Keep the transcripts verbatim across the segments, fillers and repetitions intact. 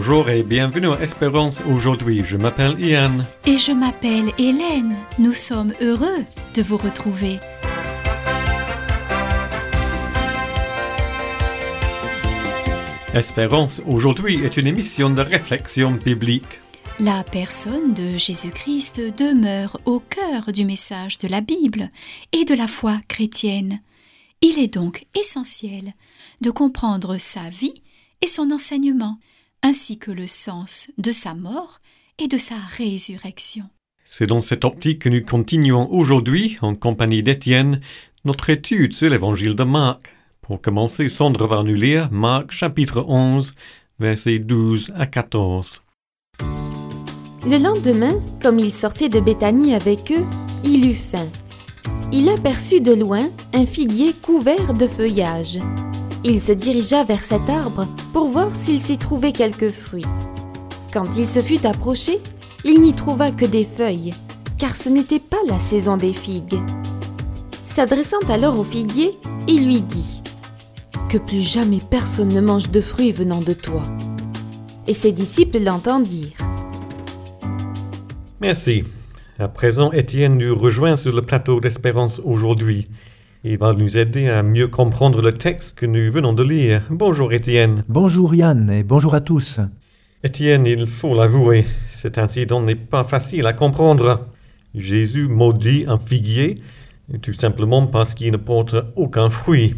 Bonjour et bienvenue à Espérance aujourd'hui. Je m'appelle Ian. Et je m'appelle Hélène. Nous sommes heureux de vous retrouver. Espérance aujourd'hui est une émission de réflexion biblique. La personne de Jésus-Christ demeure au cœur du message de la Bible et de la foi chrétienne. Il est donc essentiel de comprendre sa vie et son enseignement, ainsi que le sens de sa mort et de sa résurrection. C'est dans cette optique que nous continuons aujourd'hui, en compagnie d'Étienne, notre étude sur l'évangile de Marc. Pour commencer, Sandra va nous lire Marc chapitre onze, versets douze à quatorze. Le lendemain, comme il sortait de Béthanie avec eux, il eut faim. Il aperçut de loin un figuier couvert de feuillage. Il se dirigea vers cet arbre pour voir s'il s'y trouvait quelques fruits. Quand il se fut approché, il n'y trouva que des feuilles, car ce n'était pas la saison des figues. S'adressant alors au figuier, il lui dit « Que plus jamais personne ne mange de fruits venant de toi. » Et ses disciples l'entendirent. Merci. À présent, Étienne nous rejoint sur le plateau d'Espérance aujourd'hui. Il va nous aider à mieux comprendre le texte que nous venons de lire. Bonjour Étienne. Bonjour Yann et bonjour à tous. Étienne, il faut l'avouer, cet incident n'est pas facile à comprendre. Jésus maudit un figuier, tout simplement parce qu'il ne porte aucun fruit.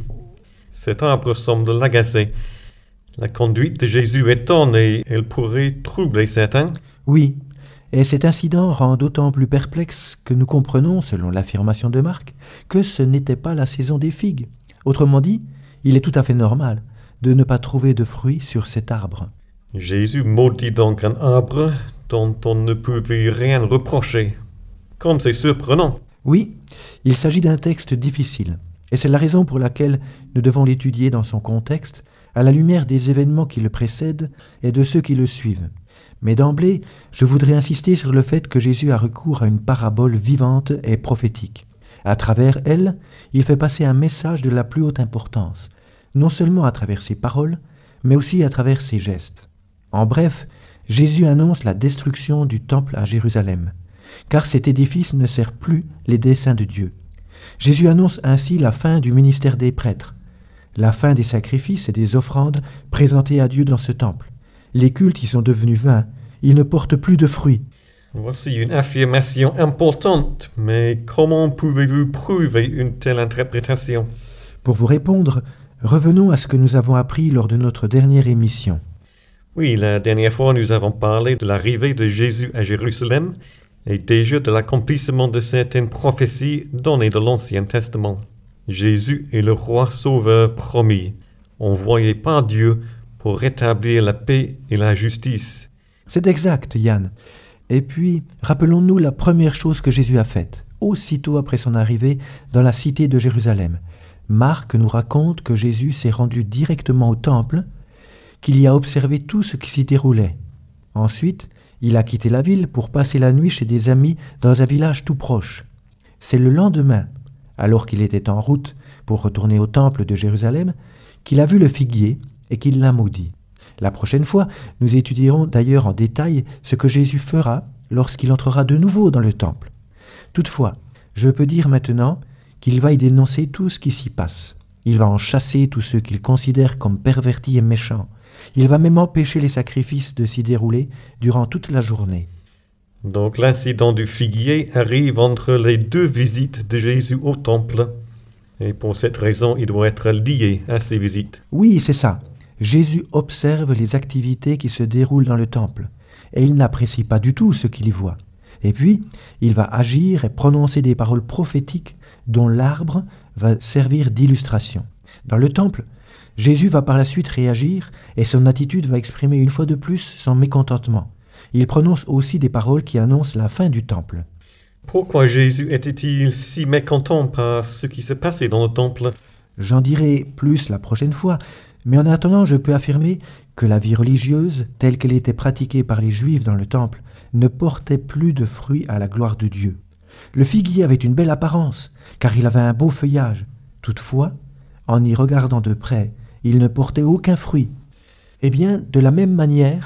Cet arbre semble l'agacer. La conduite de Jésus étonne et elle pourrait troubler certains. Oui, et cet incident rend d'autant plus perplexe que nous comprenons, selon l'affirmation de Marc, que ce n'était pas la saison des figues. Autrement dit, il est tout à fait normal de ne pas trouver de fruits sur cet arbre. Jésus maudit donc un arbre dont on ne pouvait rien reprocher. Comme c'est surprenant. Oui, il s'agit d'un texte difficile, et c'est la raison pour laquelle nous devons l'étudier dans son contexte, à la lumière des événements qui le précèdent et de ceux qui le suivent. Mais d'emblée, je voudrais insister sur le fait que Jésus a recours à une parabole vivante et prophétique. À travers elle, il fait passer un message de la plus haute importance, non seulement à travers ses paroles, mais aussi à travers ses gestes. En bref, Jésus annonce la destruction du temple à Jérusalem, car cet édifice ne sert plus les desseins de Dieu. Jésus annonce ainsi la fin du ministère des prêtres, la fin des sacrifices et des offrandes présentés à Dieu dans ce temple. Les cultes y sont devenus vains, ils ne portent plus de fruits. Voici une affirmation importante, mais comment pouvez-vous prouver une telle interprétation? Pour vous répondre, revenons à ce que nous avons appris lors de notre dernière émission. Oui, la dernière fois nous avons parlé de l'arrivée de Jésus à Jérusalem et déjà de l'accomplissement de certaines prophéties données de l'Ancien Testament. Jésus est le roi sauveur promis, envoyé par Dieu pour rétablir la paix et la justice. C'est exact, Yann. Et puis, rappelons-nous la première chose que Jésus a faite, aussitôt après son arrivée dans la cité de Jérusalem. Marc nous raconte que Jésus s'est rendu directement au temple, qu'il y a observé tout ce qui s'y déroulait. Ensuite, il a quitté la ville pour passer la nuit chez des amis dans un village tout proche. C'est le lendemain, alors qu'il était en route pour retourner au temple de Jérusalem, qu'il a vu le figuier et qu'il l'a maudit. La prochaine fois, nous étudierons d'ailleurs en détail ce que Jésus fera lorsqu'il entrera de nouveau dans le temple. Toutefois, je peux dire maintenant qu'il va y dénoncer tout ce qui s'y passe. Il va en chasser tous ceux qu'il considère comme pervertis et méchants. Il va même empêcher les sacrifices de s'y dérouler durant toute la journée. Donc l'incident du figuier arrive entre les deux visites de Jésus au temple. Et pour cette raison, il doit être lié à ces visites. Oui, c'est ça. Jésus observe les activités qui se déroulent dans le temple, et il n'apprécie pas du tout ce qu'il y voit. Et puis, il va agir et prononcer des paroles prophétiques dont l'arbre va servir d'illustration. Dans le temple, Jésus va par la suite réagir, et son attitude va exprimer une fois de plus son mécontentement. Il prononce aussi des paroles qui annoncent la fin du temple. Pourquoi Jésus était-il si mécontent par ce qui s'est passé dans le temple? J'en dirai plus la prochaine fois, mais en attendant, je peux affirmer que la vie religieuse, telle qu'elle était pratiquée par les Juifs dans le temple, ne portait plus de fruits à la gloire de Dieu. Le figuier avait une belle apparence, car il avait un beau feuillage. Toutefois, en y regardant de près, il ne portait aucun fruit. Eh bien, de la même manière,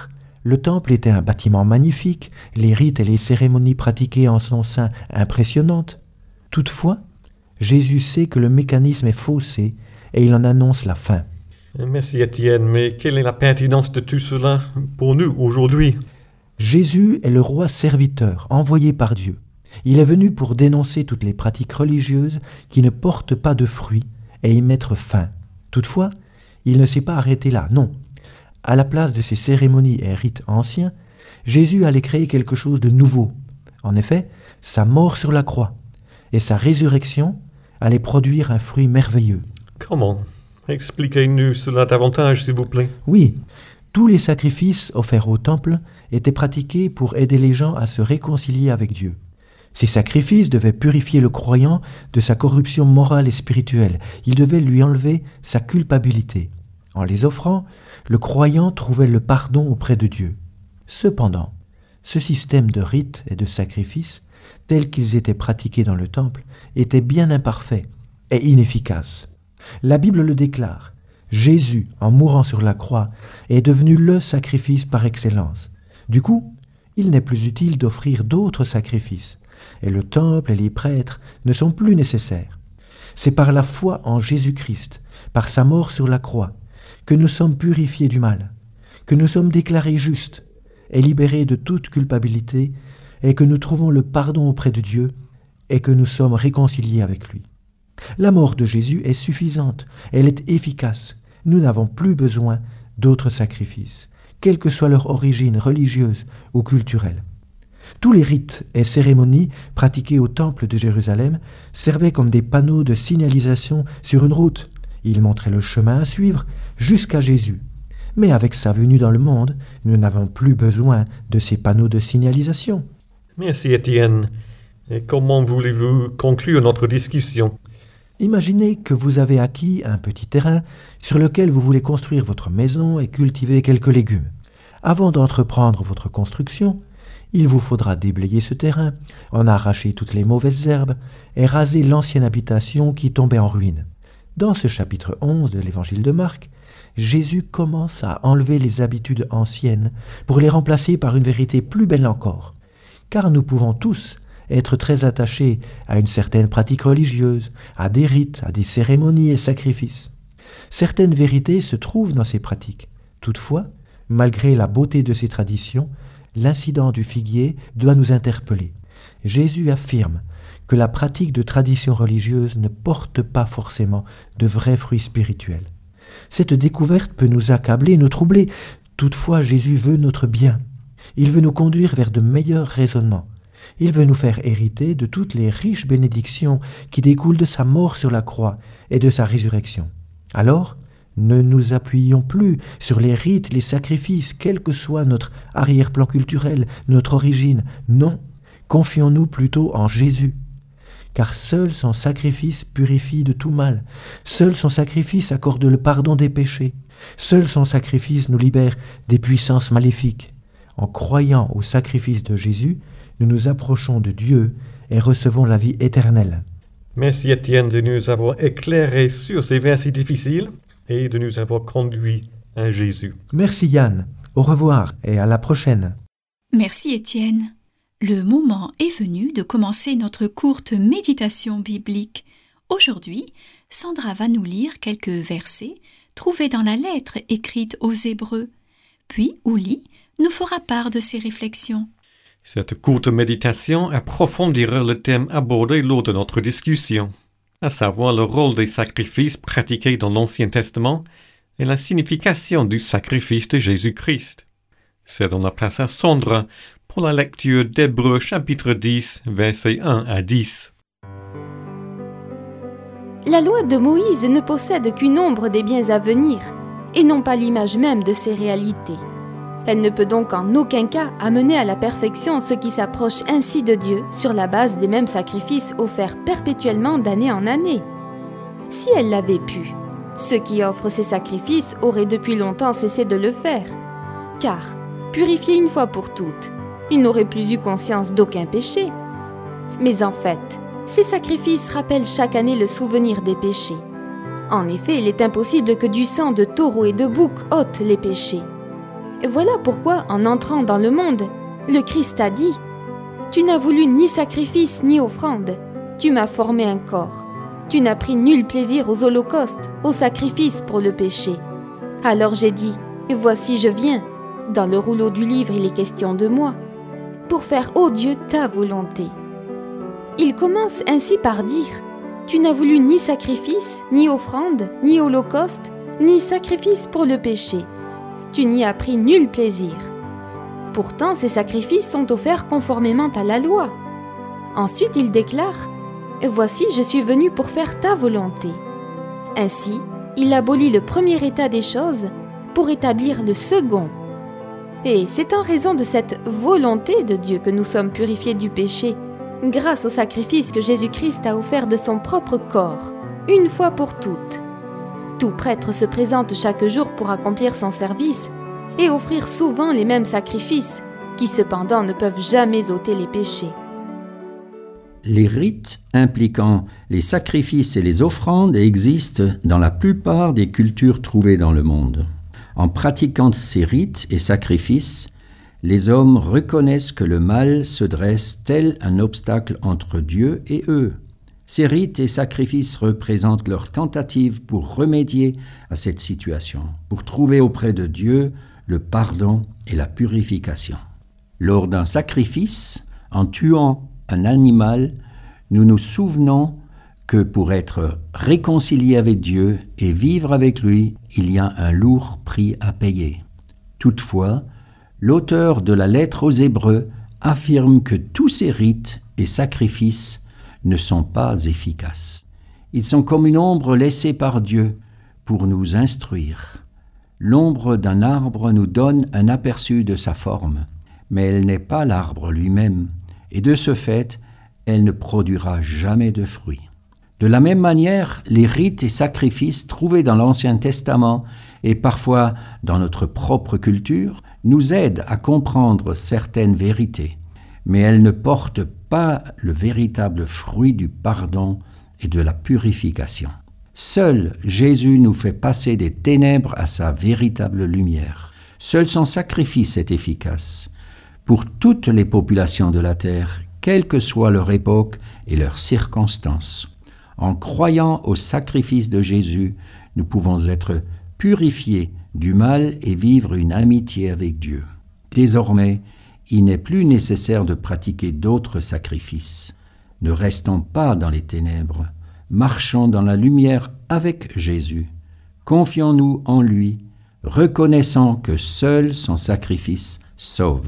Le temple était un bâtiment magnifique, les rites et les cérémonies pratiquées en son sein impressionnantes. Toutefois, Jésus sait que le mécanisme est faussé et il en annonce la fin. Merci Étienne, mais quelle est la pertinence de tout cela pour nous aujourd'hui? Jésus est le roi serviteur envoyé par Dieu. Il est venu pour dénoncer toutes les pratiques religieuses qui ne portent pas de fruits et y mettre fin. Toutefois, il ne s'est pas arrêté là, non. À la place de ces cérémonies et rites anciens, Jésus allait créer quelque chose de nouveau. En effet, sa mort sur la croix et sa résurrection allaient produire un fruit merveilleux. Comment? Expliquez-nous cela davantage, s'il vous plaît. Oui, tous les sacrifices offerts au temple étaient pratiqués pour aider les gens à se réconcilier avec Dieu. Ces sacrifices devaient purifier le croyant de sa corruption morale et spirituelle. Ils devaient lui enlever sa culpabilité. En les offrant, le croyant trouvait le pardon auprès de Dieu. Cependant, ce système de rites et de sacrifices, tels qu'ils étaient pratiqués dans le temple, était bien imparfait et inefficace. La Bible le déclare. Jésus, en mourant sur la croix, est devenu le sacrifice par excellence. Du coup, il n'est plus utile d'offrir d'autres sacrifices, et le temple et les prêtres ne sont plus nécessaires. C'est par la foi en Jésus-Christ, par sa mort sur la croix, que nous sommes purifiés du mal, que nous sommes déclarés justes et libérés de toute culpabilité, et que nous trouvons le pardon auprès de Dieu, et que nous sommes réconciliés avec lui. La mort de Jésus est suffisante, elle est efficace. Nous n'avons plus besoin d'autres sacrifices, quelle que soit leur origine religieuse ou culturelle. Tous les rites et cérémonies pratiqués au temple de Jérusalem servaient comme des panneaux de signalisation sur une route. Ils montraient le chemin à suivre jusqu'à Jésus. Mais avec sa venue dans le monde, nous n'avons plus besoin de ces panneaux de signalisation. Merci Étienne. Et comment voulez-vous conclure notre discussion? Imaginez que vous avez acquis un petit terrain sur lequel vous voulez construire votre maison et cultiver quelques légumes. Avant d'entreprendre votre construction, il vous faudra déblayer ce terrain, en arracher toutes les mauvaises herbes et raser l'ancienne habitation qui tombait en ruine. Dans ce chapitre onze de l'évangile de Marc, Jésus commence à enlever les habitudes anciennes pour les remplacer par une vérité plus belle encore. Car nous pouvons tous être très attachés à une certaine pratique religieuse, à des rites, à des cérémonies et sacrifices. Certaines vérités se trouvent dans ces pratiques. Toutefois, malgré la beauté de ces traditions, l'incident du figuier doit nous interpeller. Jésus affirme que la pratique de traditions religieuses ne porte pas forcément de vrais fruits spirituels. Cette découverte peut nous accabler, nous troubler. Toutefois, Jésus veut notre bien. Il veut nous conduire vers de meilleurs raisonnements. Il veut nous faire hériter de toutes les riches bénédictions qui découlent de sa mort sur la croix et de sa résurrection. Alors, ne nous appuyons plus sur les rites, les sacrifices, quel que soit notre arrière-plan culturel, notre origine. Non, confions-nous plutôt en Jésus. Car seul son sacrifice purifie de tout mal. Seul son sacrifice accorde le pardon des péchés. Seul son sacrifice nous libère des puissances maléfiques. En croyant au sacrifice de Jésus, nous nous approchons de Dieu et recevons la vie éternelle. Merci Étienne de nous avoir éclairés sur ces versets difficiles et de nous avoir conduits à Jésus. Merci Yann. Au revoir et à la prochaine. Merci Étienne. Le moment est venu de commencer notre courte méditation biblique. Aujourd'hui, Sandra va nous lire quelques versets trouvés dans la lettre écrite aux Hébreux. Puis Ouli nous fera part de ses réflexions. Cette courte méditation approfondira le thème abordé lors de notre discussion, à savoir le rôle des sacrifices pratiqués dans l'Ancien Testament et la signification du sacrifice de Jésus-Christ. Cédons la place à Sandra pour la lecture d'Hébreux chapitre dix, versets un à dix. La loi de Moïse ne possède qu'une ombre des biens à venir, et non pas l'image même de ces réalités. Elle ne peut donc en aucun cas amener à la perfection ceux qui s'approchent ainsi de Dieu sur la base des mêmes sacrifices offerts perpétuellement d'année en année. Si elle l'avait pu, ceux qui offrent ces sacrifices auraient depuis longtemps cessé de le faire, car, purifiés une fois pour toutes, ils n'auraient plus eu conscience d'aucun péché. Mais en fait, ces sacrifices rappellent chaque année le souvenir des péchés. En effet, il est impossible que du sang de taureau et de bouc ôte les péchés. Voilà pourquoi, en entrant dans le monde, le Christ a dit « Tu n'as voulu ni sacrifice ni offrande, tu m'as formé un corps. Tu n'as pris nul plaisir aux holocaustes, aux sacrifices pour le péché. Alors j'ai dit « Voici je viens ». Dans le rouleau du livre, il est question de moi, pour faire, ô Dieu, ta volonté. Il commence ainsi par dire « Tu n'as voulu ni sacrifice, ni offrande, ni holocauste, ni sacrifice pour le péché. Tu n'y as pris nul plaisir. » Pourtant, ces sacrifices sont offerts conformément à la loi. Ensuite, il déclare « Voici, je suis venu pour faire ta volonté. » Ainsi, il abolit le premier état des choses pour établir le second. Et c'est en raison de cette volonté de Dieu que nous sommes purifiés du péché, grâce au sacrifice que Jésus-Christ a offert de son propre corps, une fois pour toutes. Tout prêtre se présente chaque jour pour accomplir son service et offrir souvent les mêmes sacrifices, qui cependant ne peuvent jamais ôter les péchés. Les rites impliquant les sacrifices et les offrandes existent dans la plupart des cultures trouvées dans le monde. En pratiquant ces rites et sacrifices, les hommes reconnaissent que le mal se dresse tel un obstacle entre Dieu et eux. Ces rites et sacrifices représentent leur tentative pour remédier à cette situation, pour trouver auprès de Dieu le pardon et la purification. Lors d'un sacrifice, en tuant un animal, nous nous souvenons que pour être réconcilié avec Dieu et vivre avec lui, il y a un lourd prix à payer. Toutefois, l'auteur de la lettre aux Hébreux affirme que tous ces rites et sacrifices ne sont pas efficaces. Ils sont comme une ombre laissée par Dieu pour nous instruire. L'ombre d'un arbre nous donne un aperçu de sa forme, mais elle n'est pas l'arbre lui-même, et de ce fait, elle ne produira jamais de fruits. De la même manière, les rites et sacrifices trouvés dans l'Ancien Testament et parfois dans notre propre culture nous aident à comprendre certaines vérités, mais elles ne portent pas le véritable fruit du pardon et de la purification. Seul Jésus nous fait passer des ténèbres à sa véritable lumière. Seul son sacrifice est efficace pour toutes les populations de la terre, quelle que soit leur époque et leurs circonstances. En croyant au sacrifice de Jésus, nous pouvons être purifiés du mal et vivre une amitié avec Dieu. Désormais, il n'est plus nécessaire de pratiquer d'autres sacrifices. Ne restons pas dans les ténèbres, marchons dans la lumière avec Jésus. Confions-nous en lui, reconnaissant que seul son sacrifice sauve.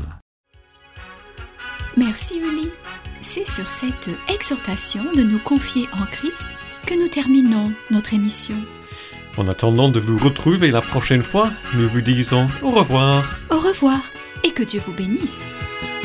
Merci Uli. C'est sur cette exhortation de nous confier en Christ que nous terminons notre émission. En attendant de vous retrouver la prochaine fois, nous vous disons au revoir. Au revoir et que Dieu vous bénisse.